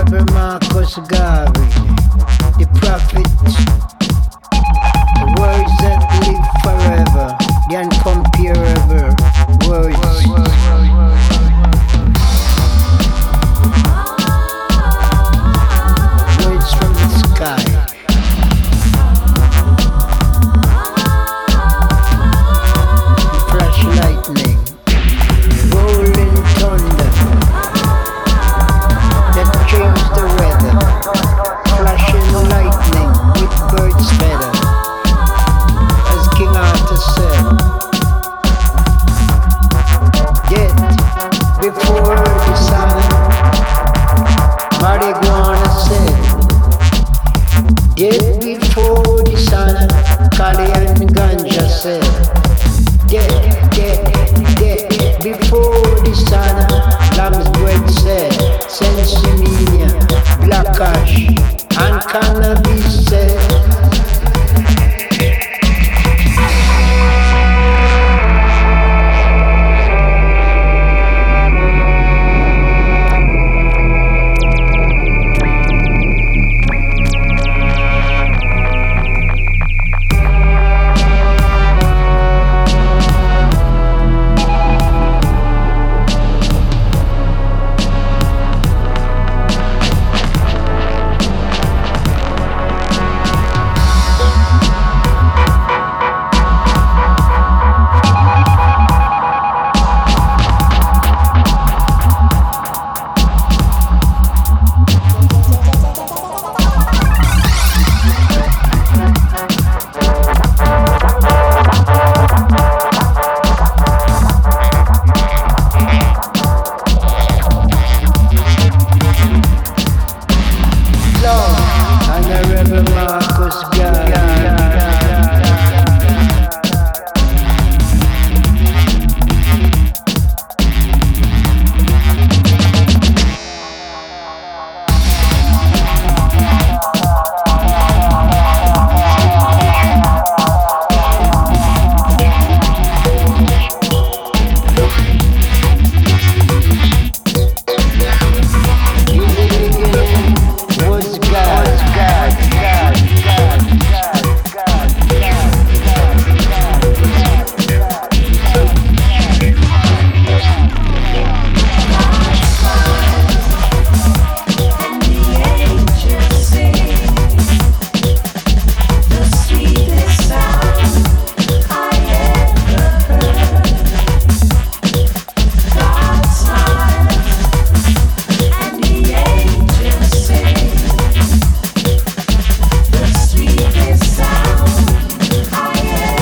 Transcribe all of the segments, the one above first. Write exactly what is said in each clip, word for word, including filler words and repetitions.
Reverend Marcus Garvey, the prophet, the words that live forever, the incomparable words. Words from the sky. Flash lightning, rolling thunder that changed the weather. Flashing lightning with birds feather, as King Arthur said. Yet before the sun, marijuana said. Yet before the sun, Kali and Ganja said. Dead, dead, dead, before the sun, lamb's bread said, Sensimania, black ash, and cannabis said.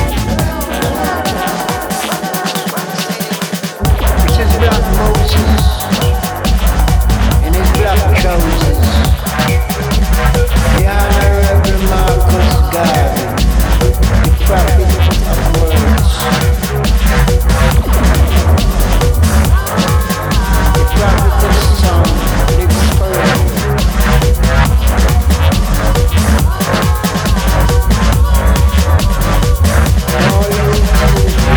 Moses.